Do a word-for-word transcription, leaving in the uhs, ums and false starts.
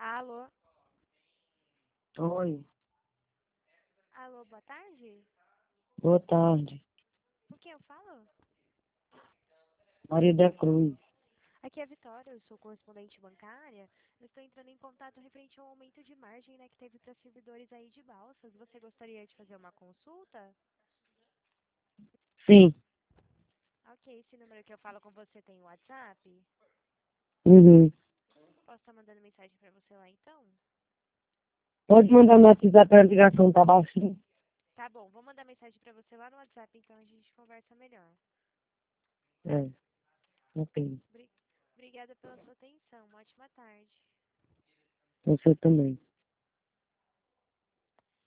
Alô? Oi, Alô, boa tarde? boa tarde. Com quem eu falo? Maria da Cruz. Aqui é a Vitória, eu sou correspondente bancária. Eu estou entrando em contato referente ao aumento de margem, né, que teve para servidores aí de Balsas. Você gostaria de fazer uma consulta? Sim. Ok, esse número que eu falo com você tem WhatsApp? Uhum. Posso estar mandando mensagem para você lá então? Pode mandar no WhatsApp para a ligação tá baixinho? Tá bom, vou mandar mensagem para você lá no WhatsApp, então a gente conversa melhor. É, ok. Bri- Obrigada pela sua atenção. Uma ótima tarde. Você também.